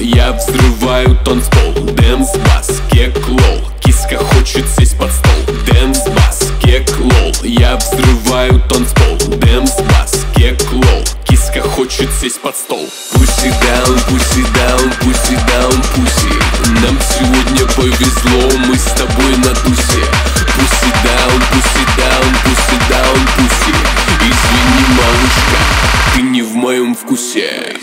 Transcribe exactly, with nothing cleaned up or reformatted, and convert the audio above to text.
я взрываю танцпол. Дэнс, бас, кек, лол, киска хочет сесть под стол. Дэнс, бас, кек, лол, я взрываю танцпол. Дэнс, бас, кек, лол, киска хочет сесть под стол. Пусси даун, пусси даун, пусси даун, пусси. Нам сегодня повезло, мы с тобой на тусе. Пусси даун, пусси даун, пусси даун, пусси. Извини, малышка, ты не в моем вкусе.